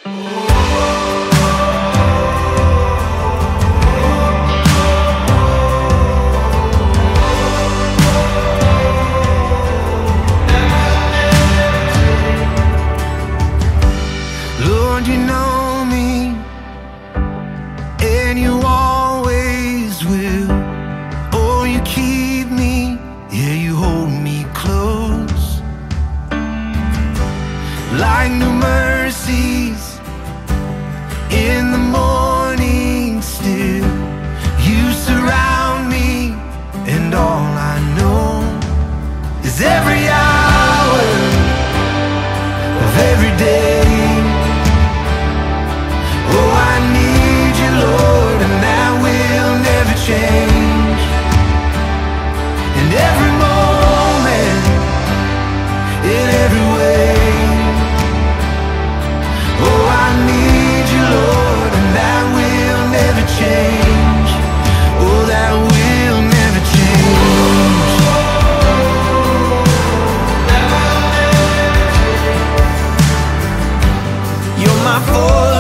Lord, you know me, and you always will. Oh, you keep me, yeah, you hold me close. Like new mercies in the morning still, you surround me, and all I know is every hour of every day. Oh, I need you, Lord, and that will never change. In every moment, in every way. Oh, I need you, Lord, and that will never change. Oh, that will never change. You're my force.